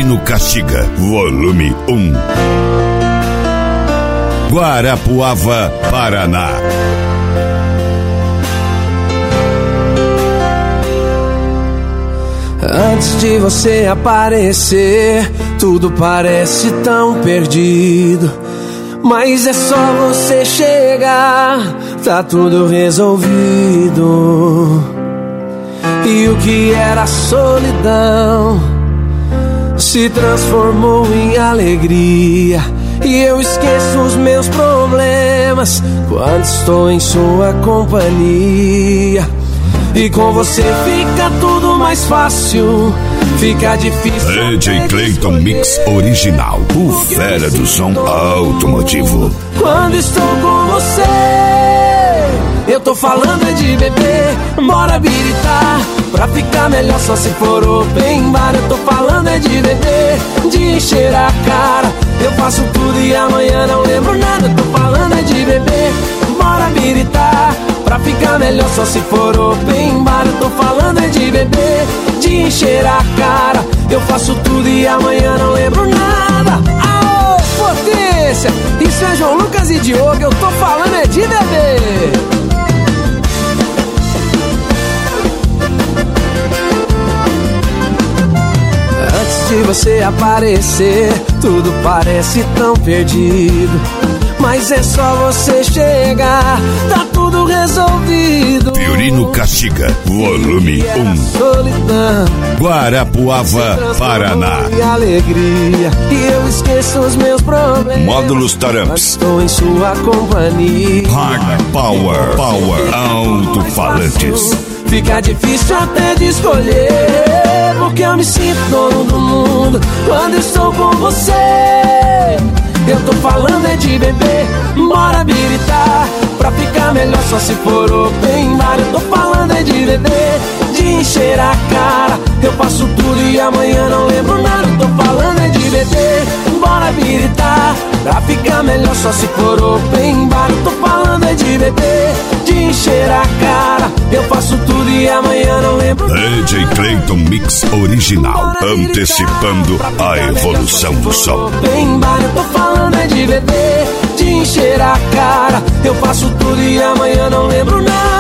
Fiorino Castiga, volume 1. Guarapuava, Paraná. Antes de você aparecer, tudo parece tão perdido. Mas é só você chegar, tá tudo resolvido. E o que era solidão se transformou em alegria. E eu esqueço os meus problemas quando estou em sua companhia. E com você fica tudo mais fácil, fica difícil. DJ Clayton Mix Original, o fera do som automotivo. Quando estou com você, eu tô falando é de beber, bora habilitar. Pra ficar melhor só se for open bar. Eu tô falando é de beber, de encher a cara. Eu faço tudo e amanhã não lembro nada. Eu tô falando é de beber, bora habilitar. Pra ficar melhor só se for open bar. Eu tô falando é de beber, de encher a cara. Eu faço tudo e amanhã não lembro nada. Aô, potência! Isso é João Lucas e Diogo. Eu tô falando é de beber. Antes de você aparecer, tudo parece tão perdido. Mas é só você chegar, tá tudo resolvido. Fiorino Castiga, volume 1. Solidão, Guarapuava, Paraná. E alegria, e eu esqueço os meus problemas. Módulos Taramps. Estou em sua companhia. Hard Power, alto-falantes. Fica difícil até de escolher, porque eu me sinto dono do mundo quando estou com você. Eu tô falando é de beber, bora habilitar. Pra ficar melhor só se for open bar. Eu tô falando é de beber, de encher a cara. Eu faço tudo e amanhã não lembro nada. Eu tô falando é de beber, bora habilitar. Pra ficar melhor só se for open bar. Eu tô falando é de beber, de encher a cara. Eu faço tudo e amanhã não lembro nada. DJ Clayton Mix Original, antecipando a evolução do som. Open bar, eu tô falando é de beber, de encher a cara. Eu faço tudo e amanhã não lembro nada.